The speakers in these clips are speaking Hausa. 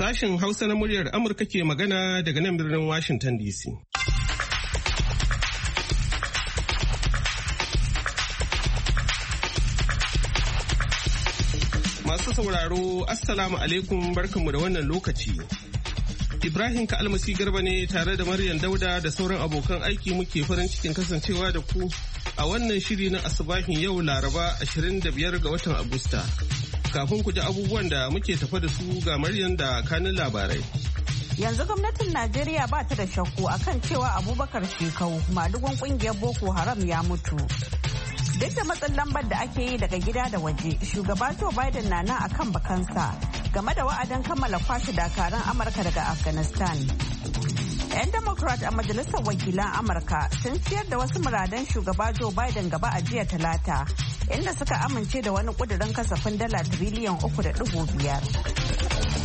Sashen Hausa na muryar Amurka ke magana daga nan birnin Washington DC. Masu sauraro, Assalamu alaikum, barkanmu da wannan lokaci. Ibrahim Ka'almasi Garba ne tare da Maryam Dauda da sauran abokan aiki muke farin cikin kasancewa da ku a wannan shiri na asubahin yau Laraba 25 ga watan Agusta. Kafin ku ji abubuwan da muke tafa da su ga Maryam da kanin labarai. Yanzu gwamnatin Najeriya ba ta da shakku akan cewa Abubakar Shekau, madugun kungiyar Boko Haram ya mutu. Duk da matsin lambar da ake yi daga gida da waje, shugaba Joe Biden na nan akan bakansa game da wa'adin kammala kwashe dakaran Amurka daga Afghanistan. 'Yan Democrat a Majalisar Wakilan Amurka sun ciyar da wasu muradan shugaba Joe Biden gaba a jiya Talata, inda suka amince da wani kudirin kasafin dala tiriliyan 3.5.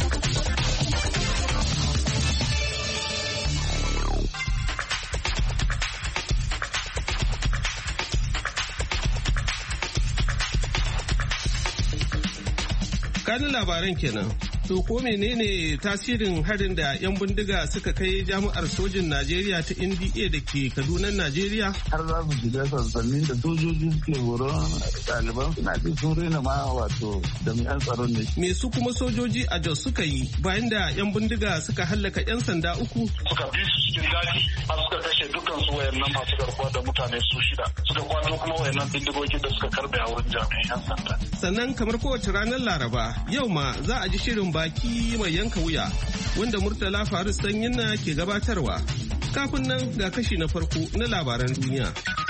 Kanin labaran kenan. To ko menene tasirin harin da 'yan bindiga suka kai jami'ar sojin Najeriya ta NDA da ke Kaduna, Najeriya? Har za su shiga sassanin da sojoji suke horon ɗaliban suna ce sun rena ma wato jami'an tsaron ne. Me su kuma sojoji a Jos suka yi bayan da 'yan bindiga suka hallaka 'yan sanda 3? Suka bi su cikin daji har suka kashe dukkan su wayannan masu garkuwa da mutane su 6. Suka kwato kuma wayannan bindigogi da suka karbe a wurin jami'an 'yan sanda. Sannan kamar kowace ranar Laraba, yau ma za a ji shirin baki mai yanka wuya wanda Murtala Faris Sanyinna ke gabatarwa. Kafin nan ga kashi na farko na labaran duniya.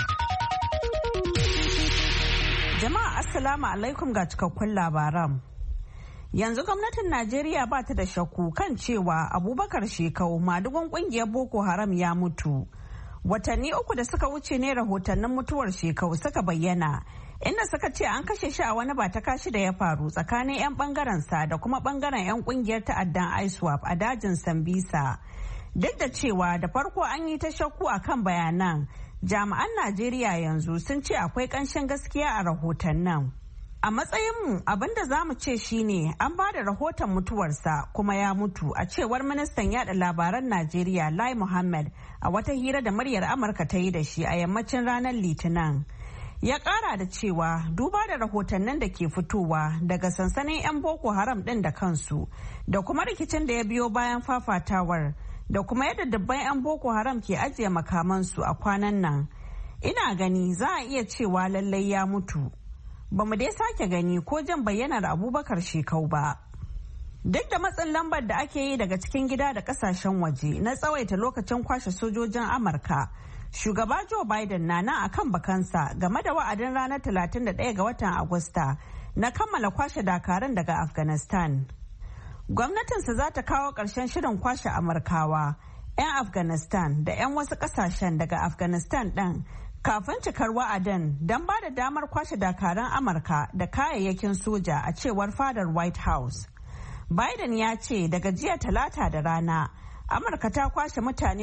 Jama'a Assalamu alaikum ga cikakkun labaran. Yanzu gwamnatin Najeriya ba ta da shakku kan cewa Abubakar Shekau, madugun kungiyar Boko Haram ya mutu. Watanni 3 da suka wuce ne rahotannin mutuwar Shekau suka bayyana, inda suka ce an kashe shi a wani ba-ta-kashi da ya faru tsakanin 'yan bangaren sa da kuma bangaren 'yan kungiyar ta'addan ISWAP a dajin Sambisa. Duk da cewa da farko an yi ta shakku a kan bayanan, jami'an Najeriya yanzu sun ce akwai ƙanshin gaskiya a rahoton nan. A matsayinmu abin da za mu ce shine an ba da rahoton mutuwarsa kuma ya mutu, a cewar ministan yada labaran Najeriya Lai Muhammad a wata hira da muryar Amurka ta yi da shi a yammacin ranar Litinin. Ya kara da cewa duba da rahotannin da ke fitowa daga sansanin 'yan Boko Haram ɗin da kansu da kuma rikicin da ya biyo bayan fafatawar da kuma yadda dubban 'yan Boko Haram ke ajiye makamansu a kwanan nan, ina gani za a iya cewa lallai ya mutu. Ba mu dai sake gani ko jan bayyanar Abubakar Shekau ba. Duk da matsin lambar da ake yi daga cikin gida da kasashen waje na tsawaita lokacin kwashe sojojin Amurka, shugaba Joe Biden na nan akan bakansa game da wa'adin ranar 31 ga watan Agusta na kammala kwashe dakarun daga Afghanistan. Gwamnatinsa za ta kawo ƙarshen shirin kwashe Amurkawa, 'yan Afghanistan da 'yan wasu ƙasashen daga Afghanistan ɗin kafin cikar wa'adin don ba da damar kwashe dakaran Amurka da kayayyakin soja, a cewar fadar White House. Biden ya ce daga jiya Talata da rana, Amurka ta kwashe mutane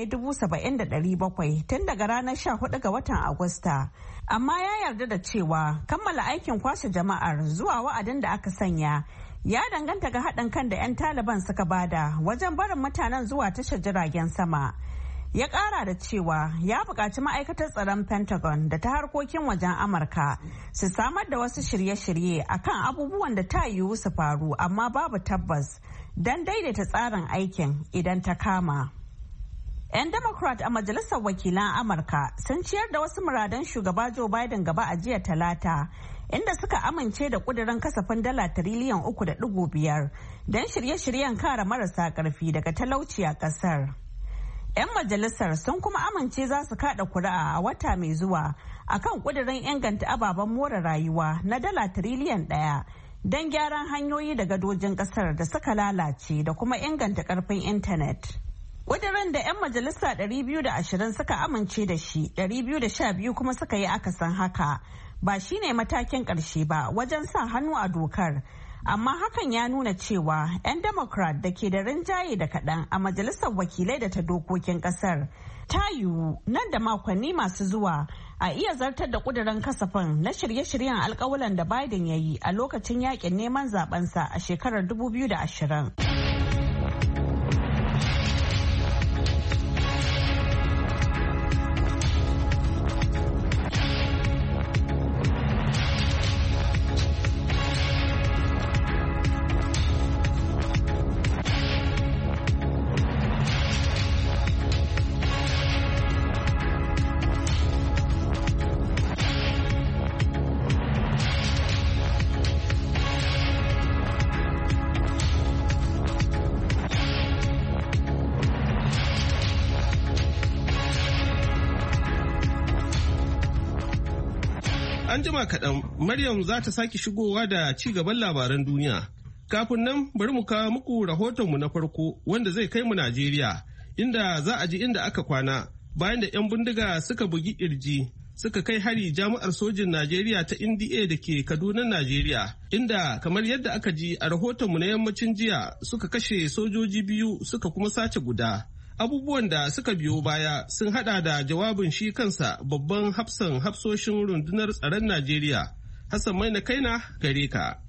70,700 tun daga ranar 14 ga watan Agusta. Amma ya yarda da cewa kammala aikin kwashe jama'ar zuwa wa'adin da aka sanya ya danganta ga haɗin kan da 'yan Taliban suka bada wajen barin mutanen zuwa tashar jiragen sama. Ya ƙara da cewa ya buƙaci ma'aikatar tsaron Pentagon da ta harkokin wajen Amurka su samar da wasu shirye-shirye akan abubuwan da ta yiwu su faru amma babu tabbas don daidaita tsarin aikin idan ta kama. 'Yan Democrat a Majalisar Wakilan Amurka sun ciyar da wasu muradan shugaba Joe Biden gaba a jiya Talata, inda suka amince da kudirin kasafin dala tiriliyan 3.5 don shirye-shiryen kare marasa ƙarfi daga talauci a ƙasar. 'Yan majalisar sun kuma amince za su kada kuri'a a wata mai zuwa akan kudirin inganta ababen more rayuwa na dala tiriliyan 1 don gyaran hanyoyi da gadojin kasar da suka lalace da kuma inganta karfin intanet. Kudirin da 'yan majalisa 220 suka amince da shi, 212 kuma suka yi akasin haka. Ba shine matakin ƙarshe ba wajen sa hannu a dokar. Amma hakan ya nuna cewa 'yan Democrat da ke da rinjaye da kaɗan a majalisar wakilai da ta dokokin ƙasar ta yiwu nan da makonni masu zuwa a iya zartar da ƙudurin kasafin na shirye-shiryen alƙawulan da Biden ya yi a lokacin yakin neman zabensa a shekarar 2020. An jima kaɗan Maryam za ta sake shigowa da ci gaban labaran duniya. Kafin nan bari mu kawo muku rahotonmu na farko wanda zai kai mu Najeriya, inda za a ji inda aka kwana bayan da 'yan bindiga suka bugi kirji suka kai hari jami'ar sojin Najeriya ta NDA da ke Kaduna, Najeriya, inda kamar yadda aka ji a rahotonmu na yammacin jiya suka kashe sojoji 2 suka kuma sace guda. Abubuwan da suka biyo baya sun hada da jawabin shi kansa babban hafsan hafsoshin rundunar tsaron Najeriya, Hassan Maina Kaina, gare ka.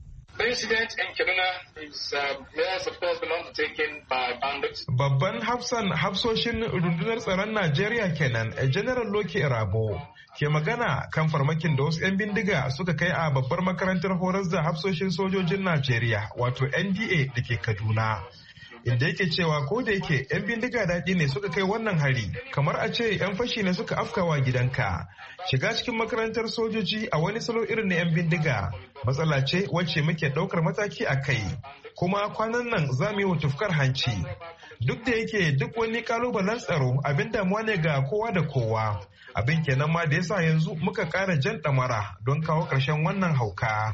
Babban hafsan hafsoshin rundunar tsaron Najeriya kenan, General Loke Rabo, ke magana kan farmakin da wasu 'yan bindiga suka kai a babbar makarantar horar da hafsoshin sojojin Najeriya, wato NDA da ke Kaduna. Inda yake cewa ko da yake 'yan bindiga daɗi ne suka kai wannan hari, kamar a ce 'yan fashi ne suka afkawa gidanka. Shiga cikin makarantar sojoji a wani salo irin na 'yan bindiga matsala ce wacce muke ɗaukar mataki a kai, kuma kwanan nan za mu yi wa tufkar hanci. Duk da yake duk wani kalubalen tsaro abin damuwa ne ga kowa da kowa. Abin kenan ma da yasa yanzu muka ƙara jan ɗamara don kawo ƙarshen wannan hauka.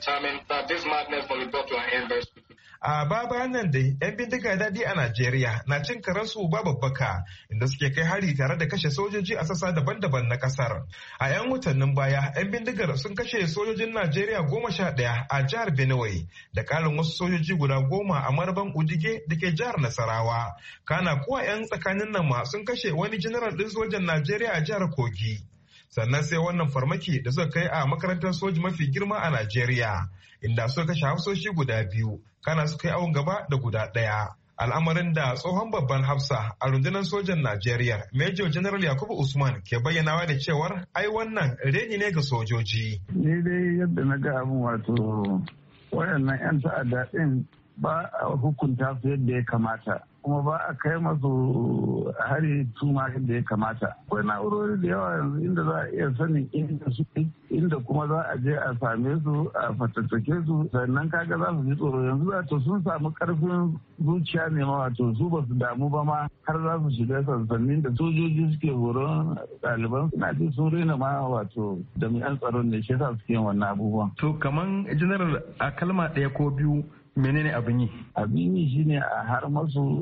A bayan nan dai 'yan bindiga daɗi a Najeriya na cin karansu ba babbaka, inda suke kai hari tare da kashe sojoji a sassa daban-daban na kasar. A 'yan watannin baya 'yan bindigar sun kashe sojojin Najeriya 11 a jihar Benue da ƙarin wasu sojoji guda 10 a Marban Udige da ke jihar Nasarawa. Kana kuwa 'yan tsakanin nan ma sun kashe wani general ɗin sojan Najeriya a jihar Kogi. Sannan sai wannan farmaki da suka kai a makarantar soji mafi girma a Najeriya, inda suka kashe hafsoshi guda 2, kana suka yi awon gaba da guda 1. Al'amarin da tsohon babban hafsa a rundunar sojan Najeriya, Major General Yakubu Usman, ke bayyanawa da cewar ai wannan reni ne ga sojoji. Ni dai yadda na ga abin wato waɗannan 'yan ta'adda ɗin ba a hukunta su yadda ya kamata, kuma ba a kai masu hari tuma yadda ya kamata. Akwai na'urori da yawa yanzu inda za a iya sanin inda su inda kuma za a je a same su a fatattake su, sannan kaga za su ji tsoro. Yanzu wato sun samu karfin zuciya ne ma, wato su ba su damu ba ma har za su shiga sansanin da sojoji suke horon ɗaliban. Suna ji sun rena ma wato jami'an tsaron ne, shi yasa suke yin wannan abubuwan. To kaman general a kalma ɗaya ko biyu menene abin yi? Abin yi shine a har masu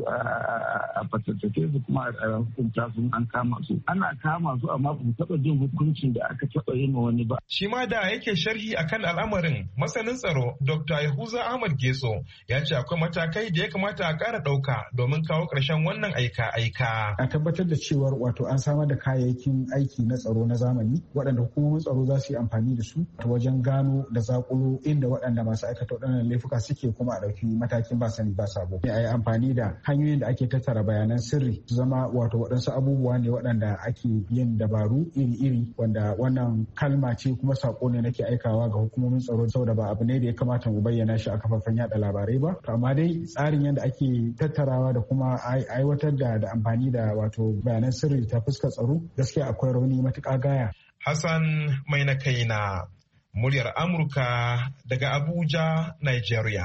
a fatattake su kuma a hukunta su an kama su. Ana kama su amma ba taɓa jin hukuncin da aka taɓa yi ma wani ba. Shi ma da yake sharhi akan al'amarin, masanin tsaro Dr. Yahuza Ahmad Getso ya ce akwai matakai da ya kamata a ƙara ɗauka domin kawo ƙarshen wannan aika-aika. A tabbatar da cewar wato an samar da kayayyakin aiki na tsaro na zamani waɗanda hukumomin tsaro za su yi amfani da su wajen gano da zakulo inda waɗanda masu aikata waɗannan laifuka suke, kuma a ɗauki matakin ba sani ba sabo. A yi amfani da hanyoyin da ake tattara bayanan sirri su zama wato waɗansu abubuwa ne waɗanda ake yin dabaru iri-iri, wanda wannan kalma ce kuma sako ne nake aikawa ga hukumomin tsaro, saboda ba abu ne da ya kamata mu bayyana shi a kafafen yada labarai ba. To amma dai tsarin yadda ake tattarawa da kuma aiwatar da amfani da wato bayanan sirri ta fuskar tsaro gaskiya akwai rauni matuƙa gaya. Hassan Maina Kaina, muryar Amurka daga Abuja, Nigeria.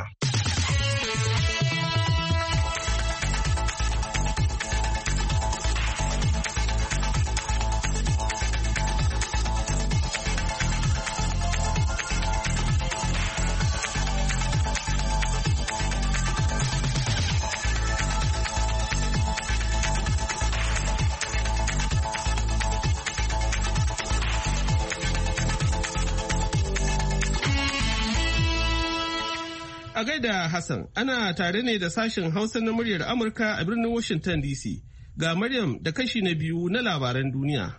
A gaida Hassan, ana tare ne da sashen Hausa na muryar Amurka a birnin Washington DC. Ga Maryam da kashi na biyu na labaran duniya.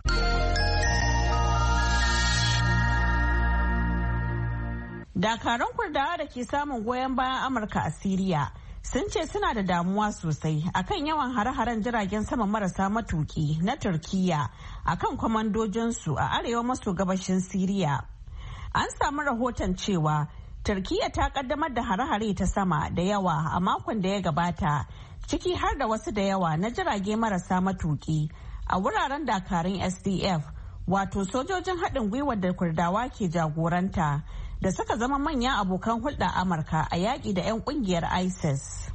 Dakarun Kurdawa da ke samun goyon bayan Amurka a Siriya sun ce suna da damuwa sosai akan yawan hare-haren jiragen sama marasa matuki na Turkiyya akan kwamandojinsu a arewa maso gabashin Siriya. An samu rahoton cewa Turkiyya ta kaddamar da hare-hare ta sama da yawa a makon da ya gabata, ciki har da wasu da yawa na jirage marasa matuki a wuraren dakarun SDF, wato sojojin haɗin gwiwar da Kurdawa ke jagoranta da suka zama manyan abokan hulɗa Amurka a yaƙi da 'yan ƙungiyar ISIS.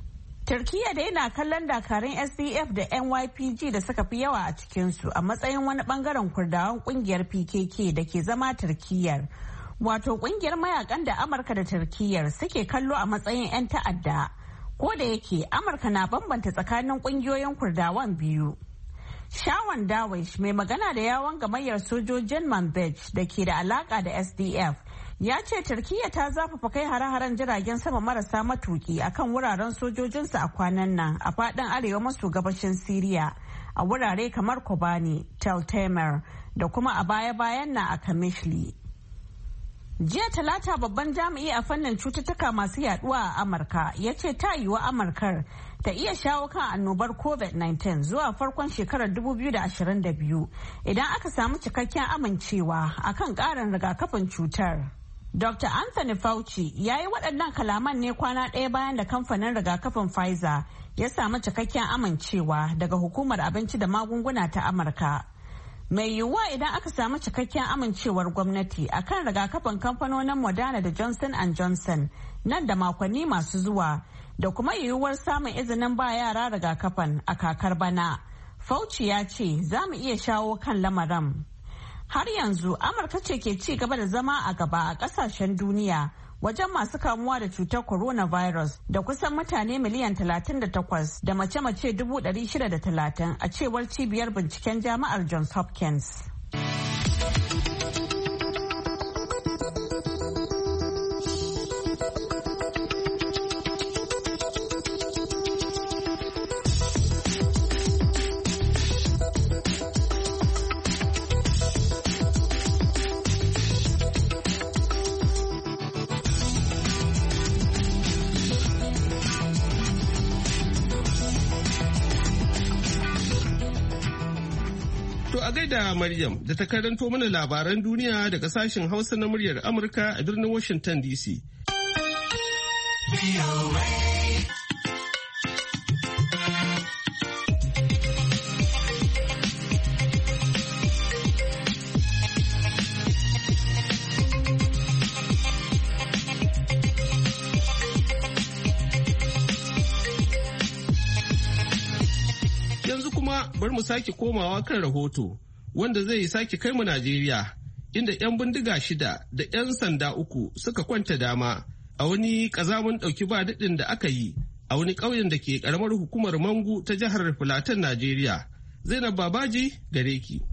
Turkiyya dai na kallon dakarun SDF da NYPG da suka fi yawa a cikinsu a matsayin wani bangaren Kurdawan kungiyar PKK da ke zama Turkiyyar. Wato kungiyar mayakan da Amurka da Turkiyyar suke kallo a matsayin 'yan ta'adda. Ko da yake Amurka na bambanta tsakanin kungiyoyin Kurdawan biyu. Shawan Dawish mai magana da yawon gamayyar sojojin Manbij da ke da alaka da SDF ya ce Turkiyya ta zafafa kai hare-haren jiragen sama marasa matuki akan wuraren sojojinsu a kwanan nan a fadin arewa maso gabashin Siriya a wurare kamar Kobani, Tel Tamer da kuma a baya-bayan na a Kamishli. Jiya Talata babban jami'i a fannin cututtuka masu yaduwa a Amurka ya ce ta yiwu Amurkar ta iya shawo kan annobar COVID-19 zuwa farkon shekarar 2022 idan aka samu cikakken amincewa akan ƙarin rigakafin cutar. Dr. Anthony Fauci ya yi waɗannan kalaman ne kwana ɗaya bayan da kamfanin rigakafin Pfizer ya samu cikakken amincewa daga Hukumar Abinci da Magunguna ta Amurka. Mai yiwuwa idan aka samu cikakken amincewar gwamnati akan rigakafin kamfanonin Moderna da Johnson & Johnson nan da makonni masu zuwa da kuma yiwuwar samun izinin ba yara rigakafin a kakar bana. Fauci ya ce za mu iya shawo kan lamarin. Har yanzu Amurka ce ke ci gaba da zama a gaba a kasashen duniya wajen masu kamuwa da cutar coronavirus da kusan mutane miliyan 38 da mace-mace 630 a cewar cibiyar binciken jami'ar Johns Hopkins. Da Maryam da ta karanto mana labaran duniya daga sashen Hausa na muryar Amurka a birnin Washington DC. Yanzu kuma bari mu sake komawa kan rahoto. Wanda zai sake kai mu Najeriya, inda 'yan bindiga 6 da 'yan sanda 3 suka kwanta dama a wani ƙazamin ɗauki ba daɗin da aka yi a wani ƙauyen da ke ƙaramar hukumar Mangu ta jihar Filatan Najeriya. Zainab Babaji gare ki.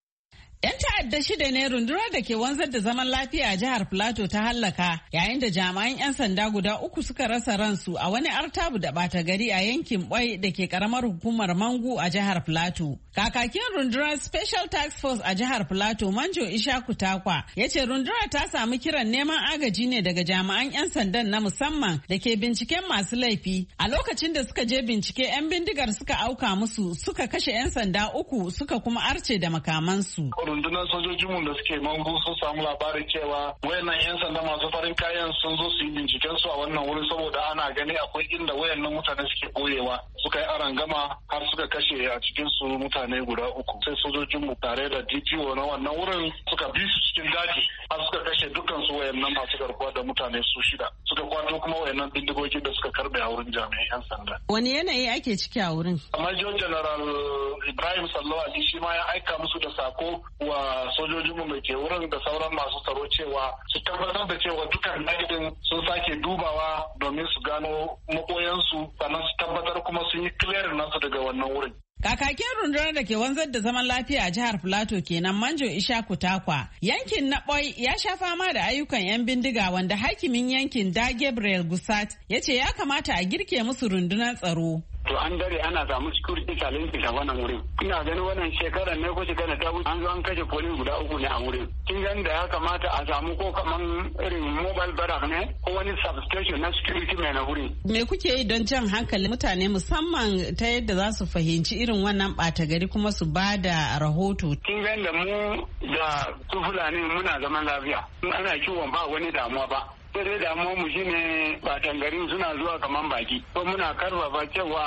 'Yan ta'adda 6 ne rundunar da ke wanzar da zaman lafiya a jihar Filato ta hallaka yayin da jami'an 'yan sanda guda 3 suka rasa ransu a wani artabu da bata gari a yankin Bai da ke karamar hukumar Mangu a jihar Filato. Kakakin rundunar Special Task Force a jihar Filato Manjo Ishaku Takwa ya ce rundunar ta samu kiran neman agaji ne daga jami'an 'yan sandan na musamman da ke binciken masu laifi. A lokacin da suka je bincike 'yan bindigar suka auka musu suka kashe 'yan sanda 3 suka kuma arce da makamansu. Rundunar sojojinmu da suke Mangu sun samu labarin cewa wayannan 'yan sanda masu farin kayan sun zo su yi binciken su a wannan wurin saboda ana gani akwai inda wayannan mutane suke boyewa. Suka yi arangama har suka kashe a cikin su mutane guda 3. Sai sojojinmu tare da DPO na wannan wurin suka bi su cikin daji har suka kashe dukkan su wayannan masu garkuwa da mutane su 6. Suka kwato kuma wayannan bindigogi da suka karbe a wurin jami'an 'yan sanda. Wani yanayi ake ciki a wurin? Major General Ibrahim Sallau Ali shi ma ya aika musu da sako wa sojojinmu da ke wurin da sauran masu tsaro cewa su tabbatar da cewa dukkan laifin sun sake dubawa domin su gano makoyansu sannan su tabbatar kuma sun yi clearing nasu daga wannan wurin. Kakakin rundunar da ke wanzar da zaman lafiya a jihar Filato kenan Manjo Ishaku Takwa. Yankin na Ɓoi ya sha fama da ayyukan 'yan bindiga wanda hakimin yankin Da Gabriel Gusat ya ce ya kamata a girke musu rundunar tsaro. To an dare ana samu security challenge a wannan wurin. Ina ganin wannan shekarar ne ko shekarar ta wuce an zo an kashe police guda 3 ne a wurin. Kin ganin da ya kamata a samu ko kaman irin mobile barrack ne ko wani substation na security mai na wurin. Me kuke yi don jan hankali mutane musamman ta yadda za su fahimci irin wannan ɓata gari kuma su ba da rahoto? Kin ganin da mu da su Fulani muna zaman lafiya. Ana kiwon ba wani damuwa ba. sai damuwa mu shine batan garin suna zuwa kaman baki ko muna karfafa cewa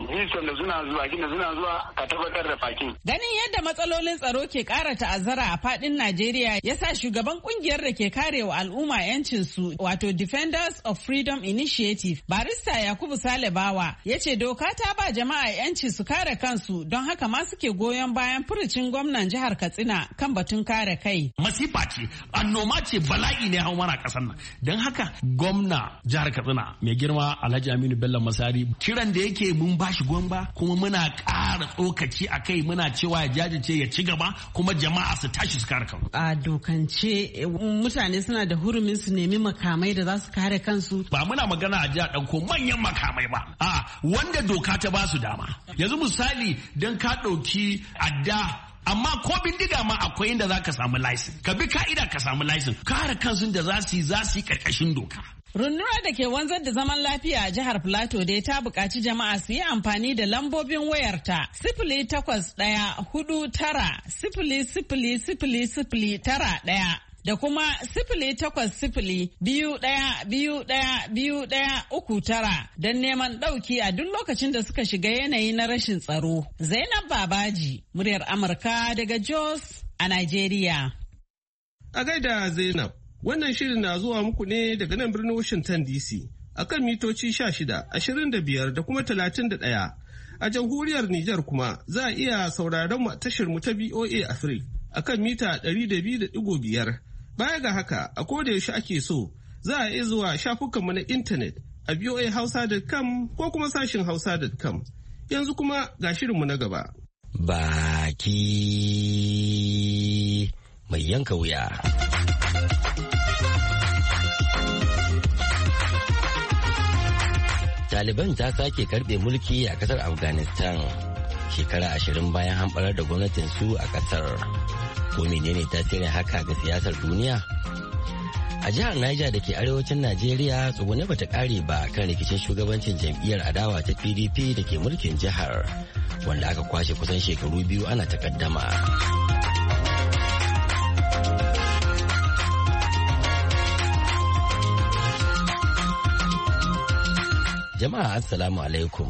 Houston da suna zuwa gina suna zuwa ka tabbatar da fakin. Ganin yadda matsalolin tsaro ke ƙara ta'azzara a faɗin Najeriya ya sa shugaban ƙungiyar da ke karewa al'umma 'yancinsu wato Defenders of Freedom Initiative barista Yakubu Salibawa ya ce doka ta ba jama'a 'yanci su kare kansu don haka ma suke goyon bayan furucin gwamnan jihar Katsina kan batun kare kai. Masifa ce, annoma ce, bala'i ne hau mana ƙasar nan. Don haka gwamna jihar Katsina mai girma Alhaji Aminu Bello Masari kiran da yake mun bashi gwamba kuma muna ƙara tsokaci a kai muna cewa ya jajirce ya ci gaba kuma jama'a su tashi su kare kansu. A dokance mutane suna da hurumin su nemi makamai da za su kare kansu. Ba muna magana a jiya ɗauko manyan makamai ba. Wanda doka ta ba su dama. Yanzu misali don ka ɗauki adda amma ko bindiga ma akwai inda za ka samu laisin. Ka bi ka'ida ka samu laisin. Kare kansu da za su yi ƙarƙashin doka. Rundunar da ke wanzar da zaman lafiya a jihar Plateau dai ta buƙaci jama'a su yi amfani da lambobin wayarta 0819-000-0091 da kuma 0800-21-21-39 don neman ɗauki a duk lokacin da suka shiga yanayi na rashin tsaro. Zainab Babaji, muryar Amurka daga Jos a Najeriya. A gaida Zainab. Wannan shirin na zuwa muku ne daga nan birnin Washington DC akan mitoci 16, 25 da kuma 31. A jamhuriyar Nijar kuma za a iya sauraron mu tashar mu ta BOA Africa akan mita 200.5. Baya ga haka, a koda yaushe ake so, za a iya zuwa shafukan mu na intanet a boahausa.com ko kuma sashin hausa.com. Yanzu kuma ga shirin mu na gaba. Baki mai yanka wuya. Taliban ta sake karbe mulki a kasar Afghanistan shekara 20 bayan hamɓarar da gwamnatin su a kasar. Ko menene tasirin haka ga siyasar duniya? A jihar Niger da ke arewacin Najeriya tsugune bata kare ba kan rikicin shugabancin jam'iyyar adawa ta PDP da ke mulkin jihar, wanda aka kwashe kusan shekaru 2 ana takaddama. Jama'a assalamu alaikum.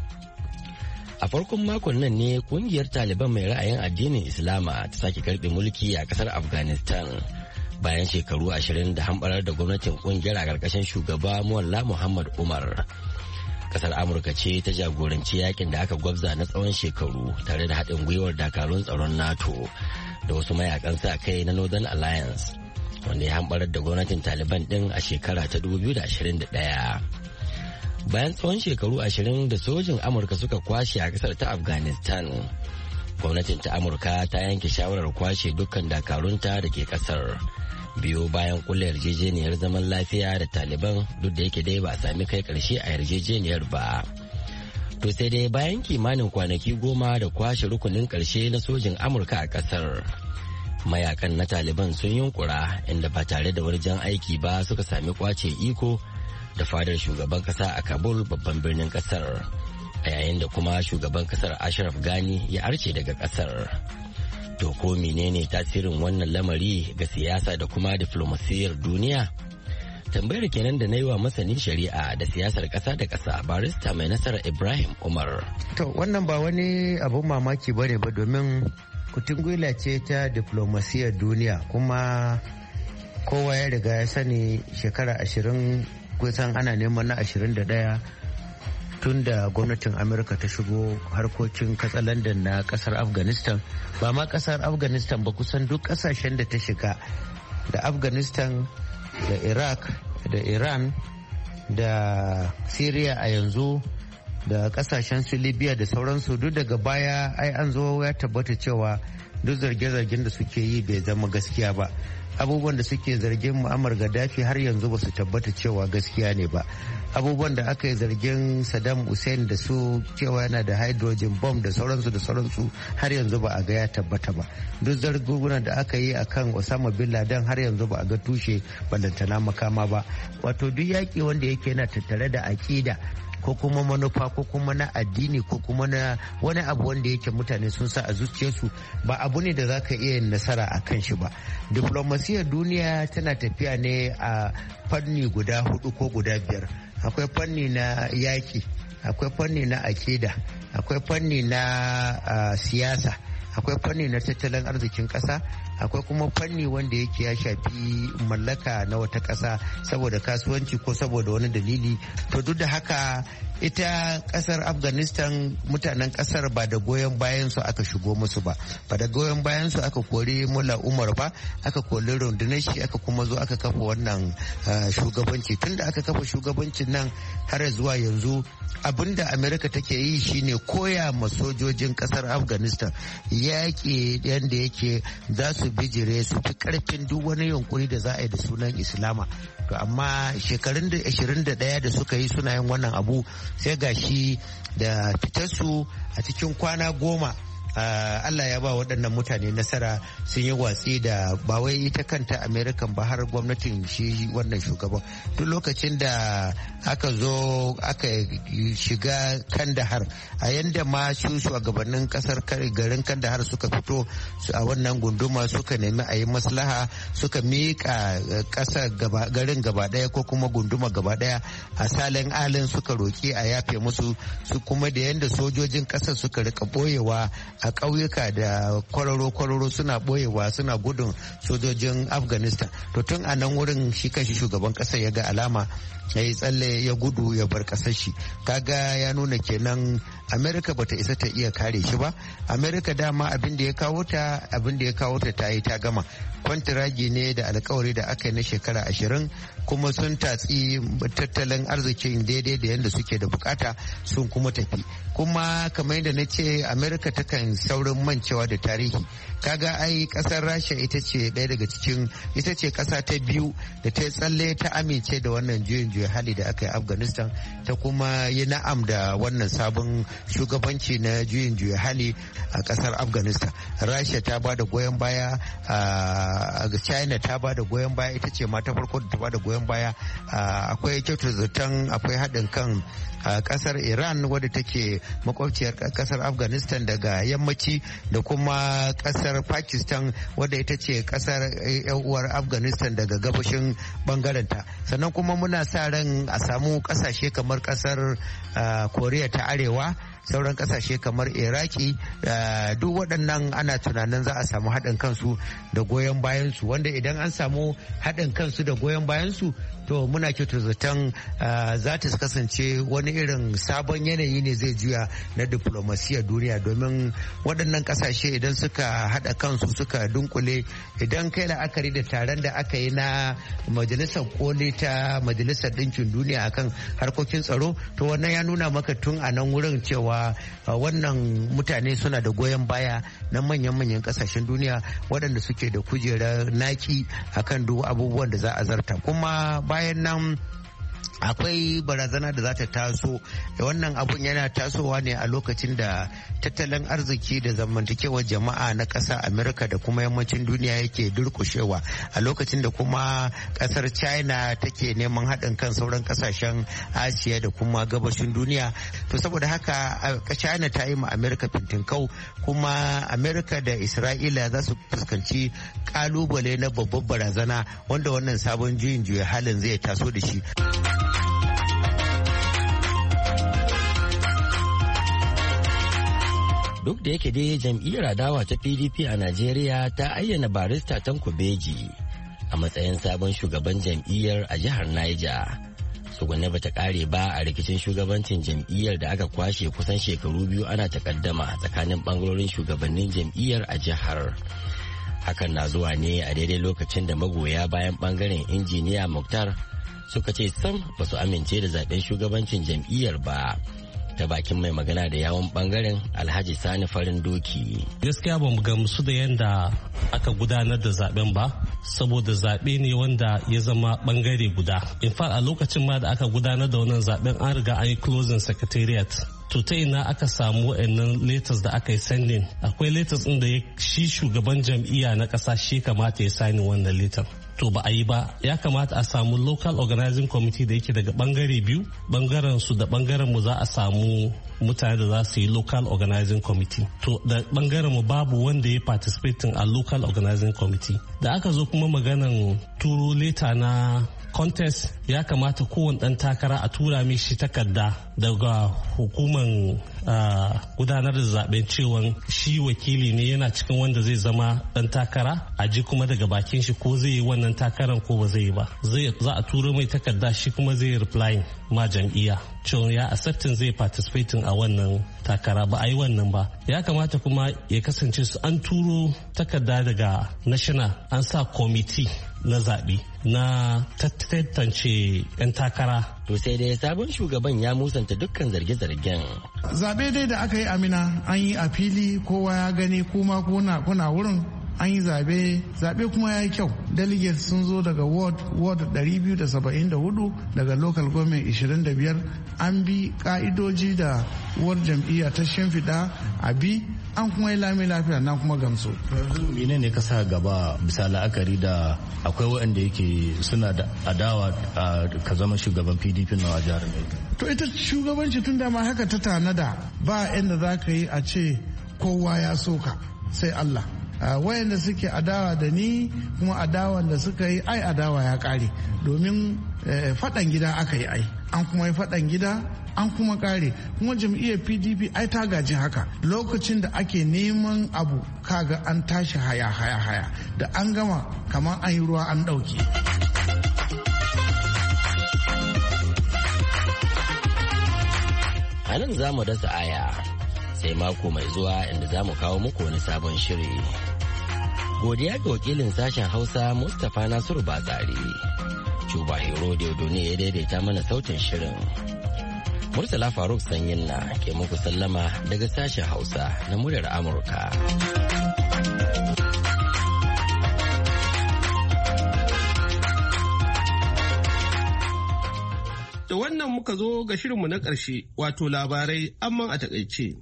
A farkon makon nan ne kungiyar Taliban mai ra'ayin addinin Islama ta sake karbe mulki a kasar Afghanistan bayan shekaru 20 da hambarar da gwamnatin kungiyar a karkashin shugaba Mullah Muhammad Umar. Kasar Amurka ce ta jagoranci yakin da aka gwabza na tsawon shekaru tare da haɗin gwiwar dakarun tsaron NATO da wasu mayakan sa kai na Northern Alliance wanda ya hambarar da gwamnatin Taliban din a shekara ta 2021. Bayan tsawon shekaru 20 da sojin Amurka suka kwashe a kasar ta Afghanistan, gwamnatin ta Amurka ta yanke shawarar kwashe dukkan dakarunta da ke kasar biyo bayan kulla yarjejeniyar zaman lafiya da Taliban, duk da yake dai ba a sami kai karshe a yarjejeniyar ba. To sai dai bayan kimanin kwanaki 10 da kwashe rukunin karshe na sojin Amurka a kasar, mayakan na Taliban sun yunkura inda ba tare da wani jan aiki ba suka sami kwace iko da fadar shugaban kasa a Kabul, babban birnin kasar, a yayin da kuma shugaban kasar Ashraf Ghani ya arce daga kasar. To ko menene tasirin wannan lamari ga siyasa da kuma diflomasiyyar duniya? Tambayar kenan da na yi wa masanin shari'a da siyasar kasa da kasa barista mai nasara Ibrahim Umar. To wannan ba wani abun mamaki bane ba, domin kutungwila ce ta diflomasiyyar duniya, kuma kowa ya riga ya sani shekara 20 kusan ana neman na 21 tun da gwamnatin Amurka ta shigo harkokin katsalandan na kasar Afghanistan. Ba ma kasar Afghanistan ba, kusan duk kasashen da ta shiga, da Afghanistan da Iraq da Iran da Syria a yanzu, da kasashen su Libya da sauransu, duk daga baya ai an zo ya tabbata cewa duk zarge-zargen da suke yi bai zama gaskiya ba. Abubuwan da suke zargin Muammar Gaddafi har yanzu ba su tabbata cewa gaskiya ne ba. Abubuwan da aka yi zargin Saddam Hussein da su cewa yana da hydrogen bomb da sauransu har yanzu ba a ga ya tabbata ba. Duk zargunan da aka yi akan Osama bin Laden har yanzu ba a ga tushe ballantana makama ba. Wato duk yaƙi wanda yake yana tattare da aƙida ko kuma manufa ko kuma na addini ko kuma na wani abu wanda yake mutane sun sa a zuciyarsu, ba abu ne da za ka iya yin nasara a kan shi ba. Diplomasiyar duniya tana tafiya ne a fanni guda 4 ko guda 5. akwai fanni na yaƙi, akwai fanni na akida, akwai fanni na siyasa, akwai fanni na tattalin arzikin ƙasa, akwai kuma fanni wanda yake ya shafi mallaka na wata ƙasa saboda kasuwanci ko saboda wani dalili. To duk da haka ita ƙasar Afghanistan mutanen ƙasar ba da goyon bayan su aka shigo musu ba da goyon bayan su aka kori Mullah Umar ba, aka kori rundunar shi, aka kuma zo aka kafa wannan shugabanci. Tunda aka kafa shugabancin nan har zuwa yanzu abinda Amerika take yi shine koya ma sojojin ƙasar Afghanistan yaƙi yadda yake za su bijire su fi karfin duk wani yunkuri da za a yi da sunan Islama. To amma shekarun da 21 da suka yi suna yin wannan abu sai gashi da fitarsu a cikin kwana 10 Allah ya ba waɗannan mutane nasara, sun yi watsi da ba wai ita kanta Amerikan ba har gwamnatin shi wannan shugaban. Duk lokacin da aka zo aka shiga Kandahar, a yanda ma su shugabannin kasar garin Kandahar suka fito a wannan gunduma suka nemi a yi maslaha, suka miƙa ƙasa garin gaba ɗaya ko kuma gunduma gaba ɗaya a salin alin suka roƙi a yafe musu, su kuma da yanda sojojin ƙasar suka rika ɓoyewa a ƙauyuka da kwararo suna ɓoyewa suna gudun sojojin Afghanistan. To tun a nan wurin shi kanshi shugaban ƙasar ya ga alama ya yi tsalle ya gudu ya bar ƙasar shi. Kaga ya nuna kenan Amerika bata isa ta iya kare shi ba. Amerika dama abin da ya kawo ta ta yi ta gama. Kwantiragi ne da alkawari da aka yi na shekara 20 kuma sun tatsi tattalin arzikin daidai da yadda suke da bukata sun kuma tafi. Kuma kamar yadda na ce Amerika takan saurin mancewa da tarihi. Kaga ai kasar Rasha ita ce ɗaya daga cikin ita ce kasa ta biyu da ta tsalle ta amince da wannan juyin hali da aka yi Afghanistan, ta kuma yi na'am da wannan sabon shugabanci na juyin hali a kasar Afghanistan. Rasha ta ba da goyon baya, China ta ba da goyon baya, ita ce ma ta farko da ta ba da goyon baya. Akwai kyautar zaton akwai haɗin kan kasar Iran wadda take makwabciyar kasar Afghanistan daga yammaci da kuma kasar Pakistan wadda ita ce kasar uwar Afghanistan daga gabashin bangarenta. Sannan kuma muna sa ran a samu kasashe kamar kasar Koriya ta Arewa, sauran kasashe kamar Iraki, duk waɗannan ana tunanin za a samu haɗin kansu da goyon bayansu, wanda idan an samu haɗin kansu da goyon bayansu to muna kyautar zaton za ta kasance wani irin sabon yanayi ne zai juya na diplomasiyar duniya, domin waɗannan kasashe idan suka haɗa kansu suka dunkule, idan kai la'akari da taron da aka yi na majalisar koli ta majalisar ɗinkin duniya akan harkokin tsaro, to wannan ya nuna maka tun a nan wurin cewa wannan mutane suna da goyon baya na manyan kasashen duniya waɗanda suke da kujerar naki akan duk abubuwan da za a zarta. Kuma bayan nan akwai barazana da za ta taso, da wannan abun yana tasowa ne a lokacin da tattalin arziki da zamantakewar jama'a na ƙasa Amerika da kuma yammacin duniya yake durkushewa, a lokacin da kuma ƙasar China take neman haɗin kan sauran ƙasashen Asiya da kuma gabashin duniya. To saboda haka China ta yi ma Amerika fintinkau, kuma Amerika da Isra'ila za su fuskanci ƙalubale na babbar barazana wanda wannan sabon juyin juya halin zai taso da shi. Duk da yake dai jam'iyyar adawa ta PDP a Najeriya ta ayyana barista Tanko Beji a matsayin sabon shugaban jam'iyyar a jihar Niger. Tsugunne bata kare ba a rikicin shugabancin jam'iyyar da aka kwashe kusan shekaru 2 ana takaddama tsakanin bangarorin shugabannin jam'iyyar a jihar. Hakan na zuwa ne a daidai lokacin da magoya bayan bangaren injiniya Muktar suka ce sam ba su amince da zaben shugabancin jam'iyyar ba. Ta bakin mai magana da yawon bangaren Alhaji Sani Farin Doki. Gaskiya ba mu gamsu da yadda aka gudanar da zaben ba, saboda zaɓe ne wanda ya zama bangare guda. In fact a lokacin ma da aka gudanar da wannan zaben an riga an yi closing secretariat. To ta ina aka samu wa'annan letters da aka yi sending? Akwai letters ɗin da shi shugaban jam'iyya na ƙasa shi kamata ya sani wannan letter. To to ba a yi ba. Ya kamata a samu local organizing committee da yake daga bangare biyu, bangaren su da bangaren mu za a samu mutane da za su yi local organizing committee. To da bangaren mu babu wanda ya participating a local organizing committee. Da aka zo kuma maganan turo leta na contest, ya kamata kowane ɗan takara a tura mishi takarda daga hukuman gudanar da zaben cewa shi wakili ne yana cikin wanda zai zama ɗan takara, a ji kuma daga bakin shi ko zai yi wannan takaran ko ba zai yi ba. Za a turo mai takarda, shi kuma zai reply ma jam'iyya cewa ya accepting zai participating a wannan takara. Ba a yi wannan ba. Ya kamata kuma ya kasance su an turo takarda daga national, an sa committee na zaɓe na tantance 'yan takara. To sai dai sabon shugaban ya musanta dukkan zarge-zargen. Zaɓe dai da aka yi Amina an yi a fili, kowa ya gani, kuma kuna wurin an yi zaɓe kuma ya yi kyau. Delegates sun zo daga ward 274 daga local government 25. An bi ka'idoji da ward jam'iyya ta shimfiɗa a bi, an kuma yi lami lafiya, na kuma gamsu. Mene ne ka sa gaba bisa la'akari da akwai waɗanda yake suna da adawa ka zama shugaban PDP na jihar Niger? To ita shugabanci tun da ma haka ta tanada, ba inda za ka yi a ce kowa ya soka sai Allah. Wayanda suke adawa da ni kuma adawan da suka yi ai adawa ya kare, domin faɗan gida aka yi ai, an kuma yi faɗan gida an kuma kare. Kuma jam'iyyar PDP ai ta gaji haka, lokacin da ake neman abu kaga an tashi haya da an gama kamar an yi ruwa an ɗauke. A nan za mu dasa aya sai mako mai zuwa inda za mu kawo muku wani sabon shiri. Godiya ga wakilin sashen Hausa Mustapha Nasiru Batsari. Cuba Hero ne ya daidaita mana sautin shirin. Murtala Faruk Sanyin na ke muku sallama daga sashen Hausa na muryar Amurka. Da wannan muka zo ga shirinmu na ƙarshe, wato labarai amman a takaice.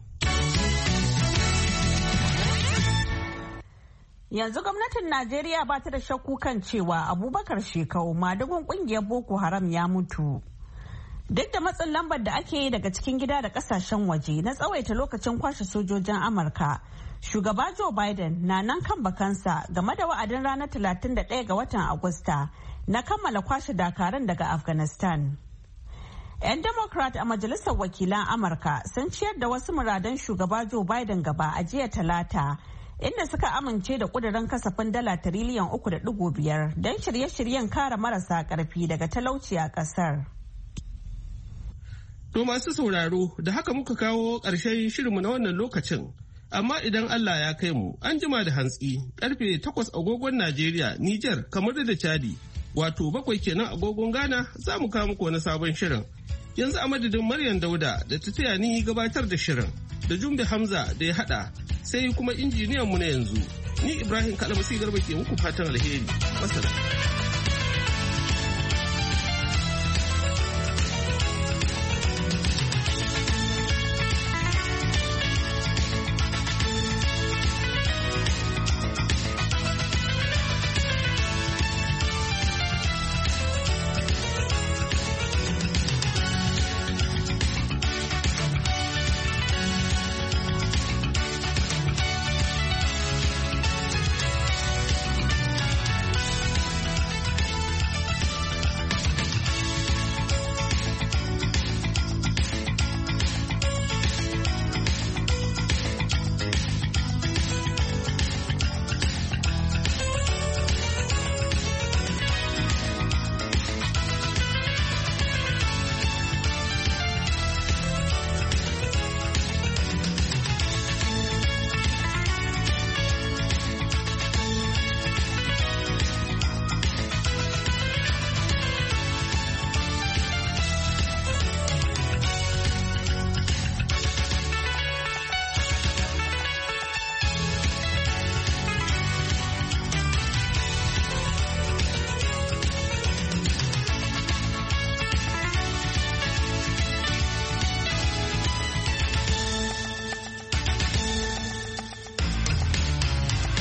Yanzu gwamnatin Najeriya ba ta da shakku kan cewa Abubakar Shekau, madugun kungiyar Boko Haram, ya mutu. Duk da matsin lambar da ake yi daga cikin gida da kasashen waje na tsawaita lokacin kwashe sojojin Amurka, shugaba Joe Biden na nan kan bakansa game da wa'adin ranar 31 ga watan Agusta na kammala kwashe dakaran daga Afghanistan. 'Yan Democrat a Majalisar Wakilan Amurka sun ciyar da wasu muradan shugaba Joe Biden gaba a jiya Talata, inda suka amince da kudirin kasafin dala tiriliyan 3.5 don shirye-shiryen kare marasa karfi daga talauci a kasar. To masu sauraro, da haka muka kawo ƙarshen shirinmu na wannan lokacin. Amma idan Allah ya kai mu, an jima da hantsi, karfe 8 agogon Najeriya, Nijar, kamar da Chadi, wato 7 kenan agogon Ghana, za mu kawo muku wani sabon shirin. Yanzu a madadin Maryam Dauda da ta taya ni gabatar da shirin, da Jumbe Hamza da ya hada, sai kuma injiniyan mu na yanzu. Ni Ibrahim Kalmasi Garba ke muku fatan alheri. Wassalam.